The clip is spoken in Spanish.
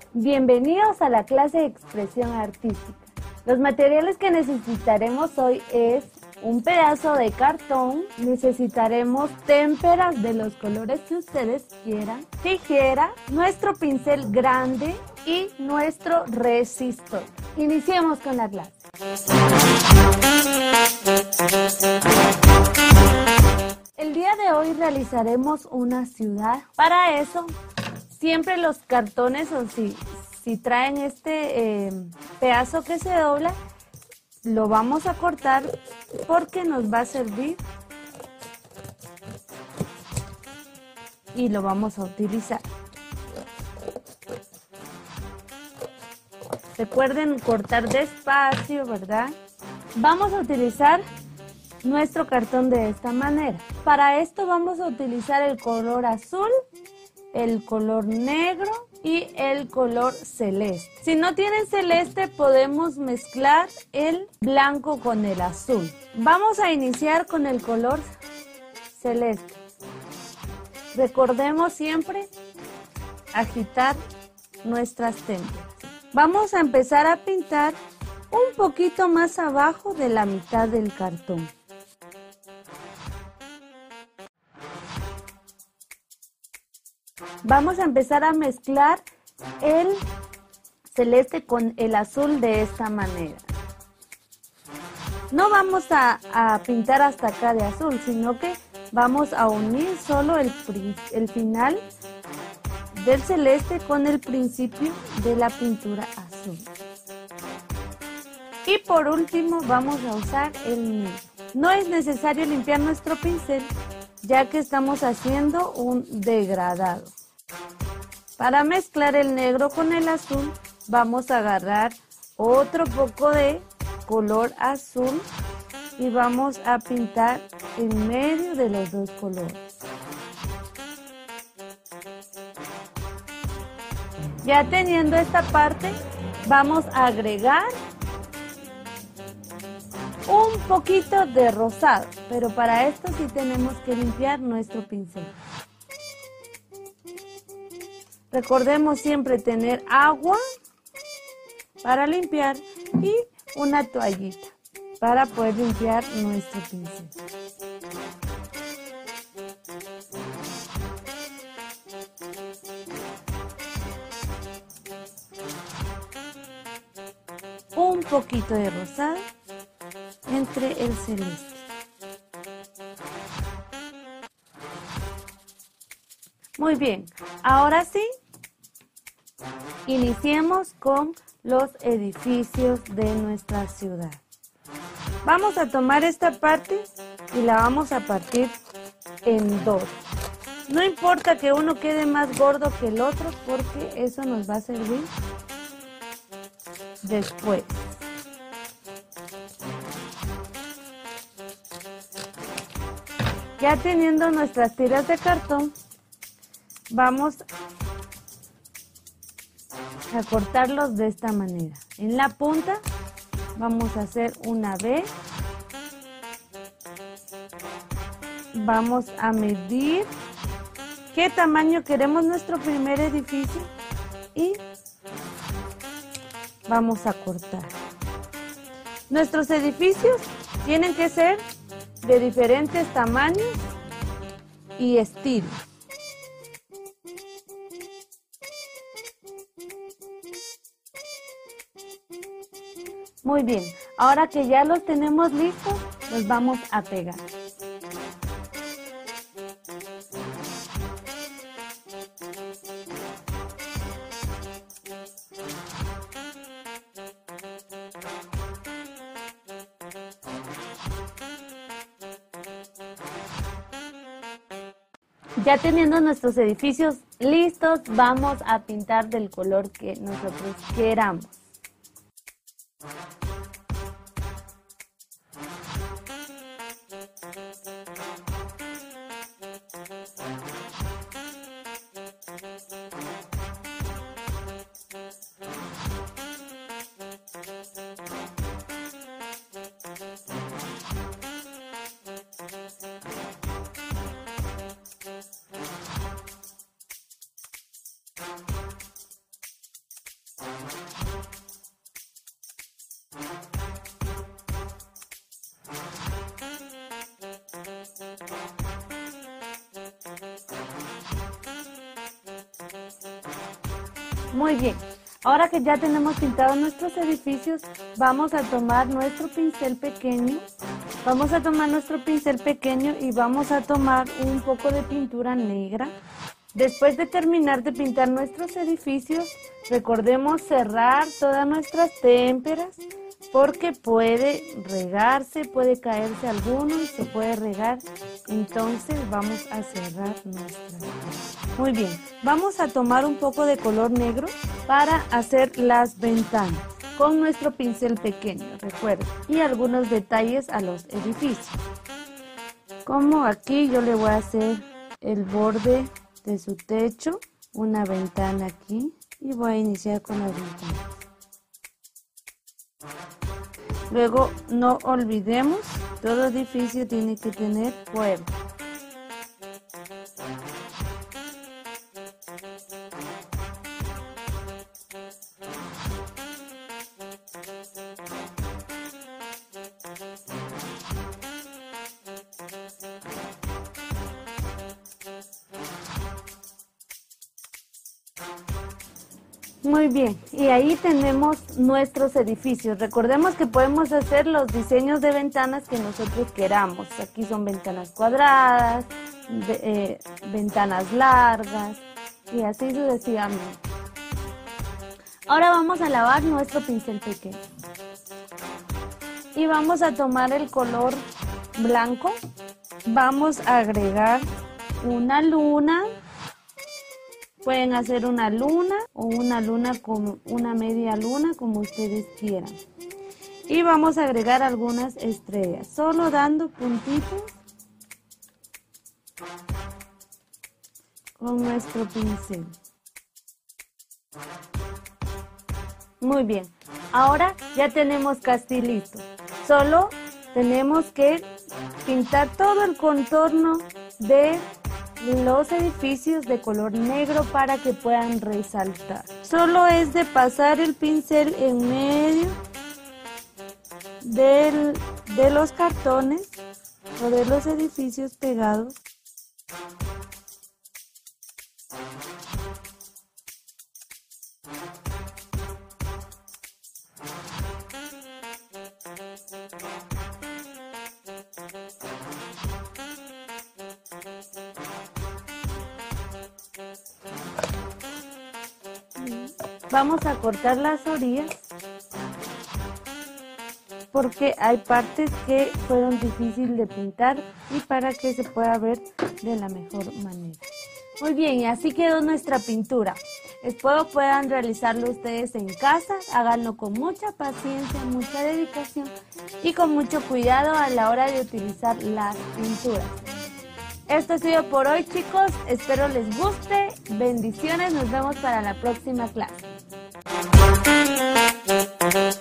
Bienvenidos a la clase de expresión artística. Los materiales que necesitaremos hoy es un pedazo de cartón, necesitaremos témperas de los colores que ustedes quieran, tijera, nuestro pincel grande y nuestro resistor. Iniciemos con la clase. El día de hoy realizaremos una ciudad. Para eso, siempre los cartones, o si traen este pedazo que se dobla, lo vamos a cortar porque nos va a servir y lo vamos a utilizar. Recuerden cortar despacio, ¿verdad? Vamos a utilizar nuestro cartón de esta manera. Para esto vamos a utilizar el color azul, el color negro y el color celeste. Si no tienen celeste, podemos mezclar el blanco con el azul. Vamos a iniciar con el color celeste. Recordemos siempre agitar nuestras témperas. Vamos a empezar a pintar un poquito más abajo de la mitad del cartón. Vamos a empezar a mezclar el celeste con el azul de esta manera. No vamos a pintar hasta acá de azul, sino que vamos a unir solo el final del celeste con el principio de la pintura azul. Y por último vamos a usar el negro. No es necesario limpiar nuestro pincel, ya que estamos haciendo un degradado. Para mezclar el negro con el azul, vamos a agarrar otro poco de color azul y vamos a pintar en medio de los dos colores. Ya teniendo esta parte, vamos a agregar un poquito de rosado, pero para esto sí tenemos que limpiar nuestro pincel. Recordemos siempre tener agua para limpiar y una toallita para poder limpiar nuestro pincel. Un poquito de rosado entre el celeste. Muy bien, ahora sí, iniciemos con los edificios de nuestra ciudad. Vamos a tomar esta parte y la vamos a partir en dos. No importa que uno quede más gordo que el otro, porque eso nos va a servir después. Ya teniendo nuestras tiras de cartón, vamos a cortarlos de esta manera. En la punta vamos a hacer una V. Vamos a medir qué tamaño queremos nuestro primer edificio y vamos a cortar. Nuestros edificios tienen que ser de diferentes tamaños y estilos. Muy bien, ahora que ya los tenemos listos, los vamos a pegar. Ya teniendo nuestros edificios listos, vamos a pintar del color que nosotros queramos. Muy bien. Ahora que ya tenemos pintados nuestros edificios, vamos a tomar nuestro pincel pequeño. Y vamos a tomar un poco de pintura negra. Después de terminar de pintar nuestros edificios, recordemos cerrar todas nuestras témperas porque puede regarse, puede caerse alguno y se puede regar. Entonces vamos a cerrar nuestras. Muy bien, vamos a tomar un poco de color negro para hacer las ventanas con nuestro pincel pequeño, recuerden, y algunos detalles a los edificios. Como aquí yo le voy a hacer el borde de su techo, una ventana aquí y voy a iniciar con las ventanas. Luego no olvidemos, todo edificio tiene que tener puerta. Muy bien, y ahí tenemos nuestros edificios. Recordemos que podemos hacer los diseños de ventanas que nosotros queramos. Aquí son ventanas cuadradas, ventanas largas y así sucesivamente. Ahora vamos a lavar nuestro pincel pequeño. Y vamos a tomar el color blanco. Vamos a agregar una luna. Pueden hacer una luna o una luna con una media luna, como ustedes quieran. Y vamos a agregar algunas estrellas, solo dando puntitos con nuestro pincel. Muy bien, ahora ya tenemos casi listo. Solo tenemos que pintar todo el contorno de los edificios de color negro para que puedan resaltar. Solo es de pasar el pincel en medio de los cartones o de los edificios pegados. Vamos a cortar las orillas porque hay partes que fueron difíciles de pintar y para que se pueda ver de la mejor manera. Muy bien, y así quedó nuestra pintura. Espero puedan realizarlo ustedes en casa, háganlo con mucha paciencia, mucha dedicación y con mucho cuidado a la hora de utilizar las pinturas. Esto ha sido por hoy, chicos, espero les guste, bendiciones, nos vemos para la próxima clase.